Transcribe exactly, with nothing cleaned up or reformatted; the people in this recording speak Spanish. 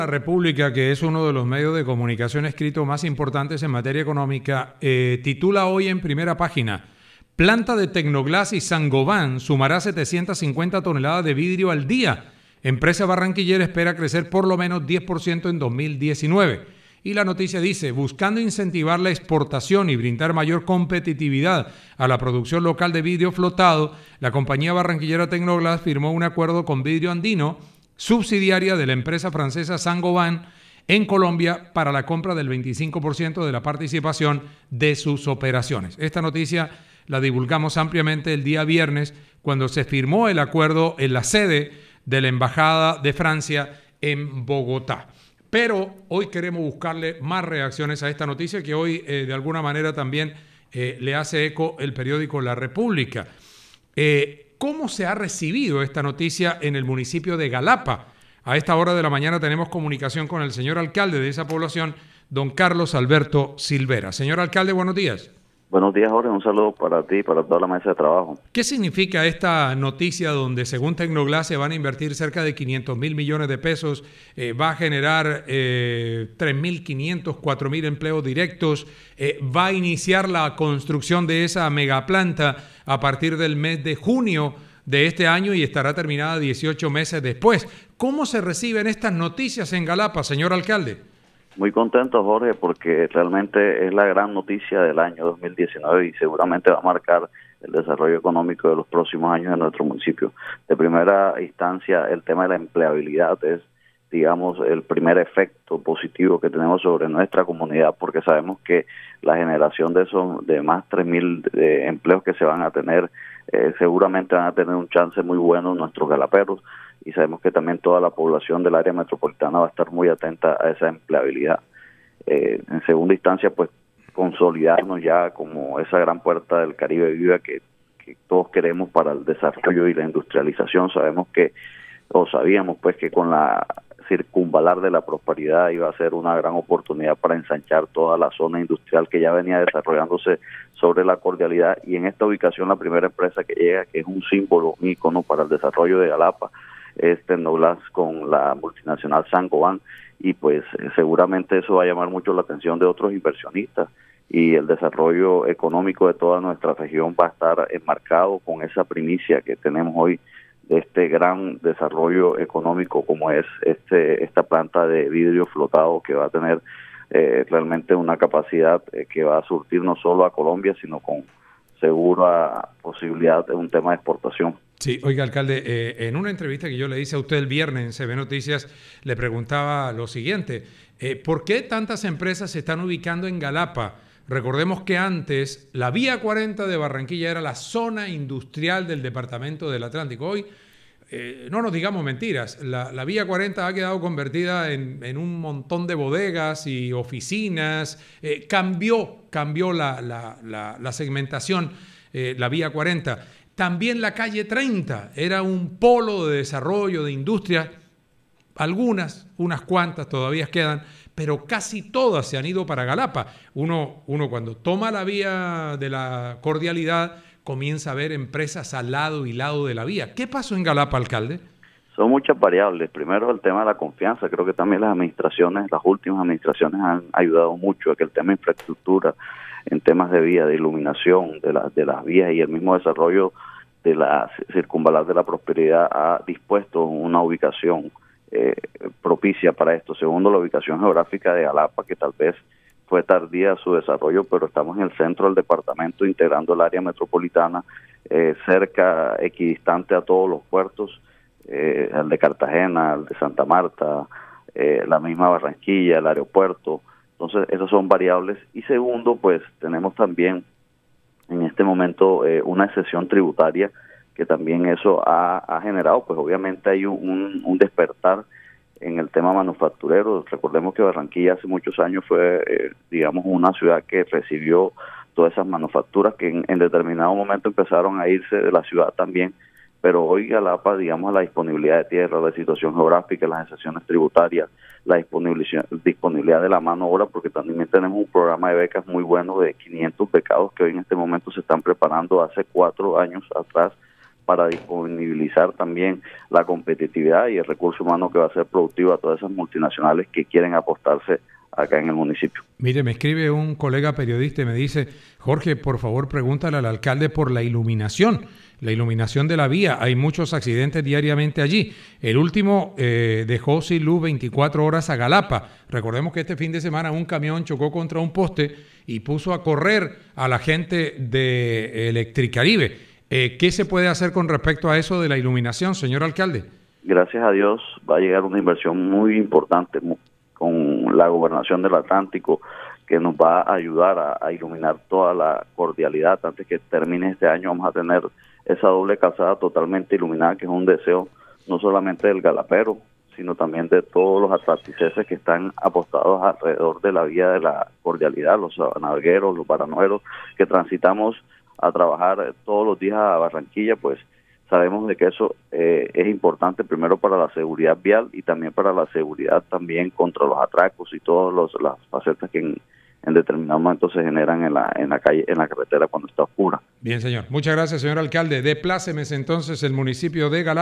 La República, que es uno de los medios de comunicación escrito más importantes en materia económica, eh, titula hoy en primera página: Planta de Tecnoglass y Saint-Gobain sumará setecientas cincuenta toneladas de vidrio al día. Empresa barranquillera espera crecer por lo menos diez por ciento en dos mil diecinueve. Y la noticia dice: buscando incentivar la exportación y brindar mayor competitividad a la producción local de vidrio flotado, la compañía barranquillera Tecnoglass firmó un acuerdo con Vidrio Andino, subsidiaria de la empresa francesa Saint-Gobain, en Colombia, para la compra del veinticinco por ciento de la participación de sus operaciones. Esta noticia la divulgamos ampliamente el día viernes, cuando se firmó el acuerdo en la sede de la Embajada de Francia en Bogotá. Pero hoy queremos buscarle más reacciones a esta noticia, que hoy eh, de alguna manera también eh, le hace eco el periódico La República. Eh, ¿Cómo se ha recibido esta noticia en el municipio de Galapa? A esta hora de la mañana tenemos comunicación con el señor alcalde de esa población, don Carlos Alberto Silvera. Señor alcalde, buenos días. Buenos días, Jorge. Un saludo para ti y para toda la mesa de trabajo. ¿Qué significa esta noticia donde, según Tecnoglass, se van a invertir cerca de quinientos mil millones de pesos, eh, va a generar eh, tres mil quinientos, cuatro mil empleos directos, eh, va a iniciar la construcción de esa megaplanta a partir del mes de junio de este año y estará terminada dieciocho meses después? ¿Cómo se reciben estas noticias en Galapa, señor alcalde? Muy contento, Jorge, porque realmente es la gran noticia del año dos mil diecinueve y seguramente va a marcar el desarrollo económico de los próximos años en nuestro municipio. De primera instancia, el tema de la empleabilidad es, digamos, el primer efecto positivo que tenemos sobre nuestra comunidad, porque sabemos que la generación de esos de más tres mil de empleos que se van a tener, eh, seguramente van a tener un chance muy bueno nuestros galaperos, y sabemos que también toda la población del área metropolitana va a estar muy atenta a esa empleabilidad. Eh, en segunda instancia, pues consolidarnos ya como esa gran puerta del Caribe viva que, que todos queremos para el desarrollo y la industrialización. Sabemos que, o sabíamos pues que con la circunvalar de la prosperidad iba a ser una gran oportunidad para ensanchar toda la zona industrial que ya venía desarrollándose sobre la cordialidad, y en esta ubicación la primera empresa que llega, que es un símbolo, un ícono para el desarrollo de Galapa, es Tecnoglass con la multinacional Saint-Gobain, y pues seguramente eso va a llamar mucho la atención de otros inversionistas, y el desarrollo económico de toda nuestra región va a estar enmarcado con esa primicia que tenemos hoy de este gran desarrollo económico como es este esta planta de vidrio flotado, que va a tener eh, realmente una capacidad eh, que va a surtir no solo a Colombia, sino con segura posibilidad de un tema de exportación. Sí, oiga, alcalde, eh, en una entrevista que yo le hice a usted el viernes en C B Noticias, le preguntaba lo siguiente: eh, ¿por qué tantas empresas se están ubicando en Galapa? Recordemos que antes la Vía cuarenta de Barranquilla era la zona industrial del departamento del Atlántico. Hoy, eh, no nos digamos mentiras, la, la Vía cuarenta ha quedado convertida en, en un montón de bodegas y oficinas. Eh, cambió, cambió la, la, la, la segmentación, eh, la Vía cuarenta. También la calle treinta era un polo de desarrollo de industria. Algunas, unas cuantas todavía quedan, pero casi todas se han ido para Galapa. Uno, uno cuando toma la vía de la cordialidad comienza a ver empresas al lado y lado de la vía. ¿Qué pasó en Galapa, alcalde? Son muchas variables. Primero, el tema de la confianza. Creo que también las administraciones, las últimas administraciones han ayudado mucho a que el tema de infraestructura, en temas de vía, de iluminación de, la, de las vías y el mismo desarrollo de la circunvalar de la prosperidad ha dispuesto una ubicación eh, propicia para esto. Segundo, la ubicación geográfica de Galapa, que tal vez fue tardía su desarrollo, pero estamos en el centro del departamento, integrando el área metropolitana, eh, cerca, equidistante a todos los puertos, eh, el de Cartagena, el de Santa Marta, eh, la misma Barranquilla, el aeropuerto. Entonces, esas son variables. Y segundo, pues tenemos también en este momento eh, una excepción tributaria, que también eso ha, ha generado, pues obviamente hay un, un despertar en el tema manufacturero. Recordemos que Barranquilla hace muchos años fue, eh, digamos, una ciudad que recibió todas esas manufacturas que en, en determinado momento empezaron a irse de la ciudad también, pero hoy Galapa, digamos, la disponibilidad de tierra, la situación geográfica, las excepciones tributarias, la disponibilidad, disponibilidad de la mano de obra, porque también tenemos un programa de becas muy bueno de quinientos becados que hoy en este momento se están preparando. Hace cuatro años atrás para disponibilizar también la competitividad y el recurso humano que va a ser productivo a todas esas multinacionales que quieren apostarse acá en el municipio. Mire, me escribe un colega periodista y me dice, Jorge, por favor pregúntale al alcalde por la iluminación, la iluminación de la vía. Hay muchos accidentes diariamente allí. El último eh, dejó sin luz veinticuatro horas a Galapa. Recordemos que este fin de semana un camión chocó contra un poste y puso a correr a la gente de Electricaribe. Eh, ¿Qué se puede hacer con respecto a eso de la iluminación, señor alcalde? Gracias a Dios va a llegar una inversión muy importante muy, con la Gobernación del Atlántico, que nos va a ayudar a, a iluminar toda la cordialidad. Antes que termine este año vamos a tener esa doble calzada totalmente iluminada, que es un deseo no solamente del galapero, sino también de todos los atlanticenses que están apostados alrededor de la vía de la cordialidad, los sabanagueros, los baranoeros, que transitamos a trabajar todos los días a Barranquilla. Pues sabemos de que eso eh, es importante primero para la seguridad vial y también para la seguridad también contra los atracos y todas las facetas que en, en determinados momentos se generan en la en la calle, en la carretera cuando está oscura. Bien, señor. Muchas gracias, señor alcalde. Deplácemes entonces el municipio de Galapa.